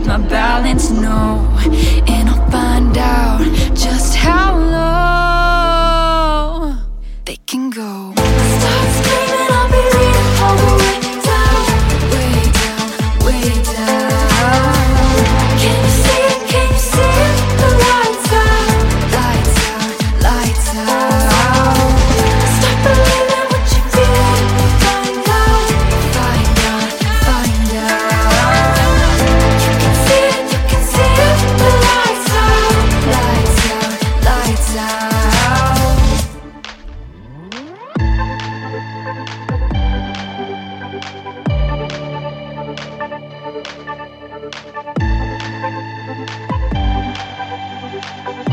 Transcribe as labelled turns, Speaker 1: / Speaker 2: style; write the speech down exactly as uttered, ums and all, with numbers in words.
Speaker 1: my balance, no. And I'll find out just how low they can go. Stop screaming, I'll be reading all the way down, way down, way down. Can you see it, can you see it? The lights out, lights out, lights out. Stop believing what you feel, find out, find out, find out. You can see it, you can see it. The lights out, lights out, lights out. Thank you.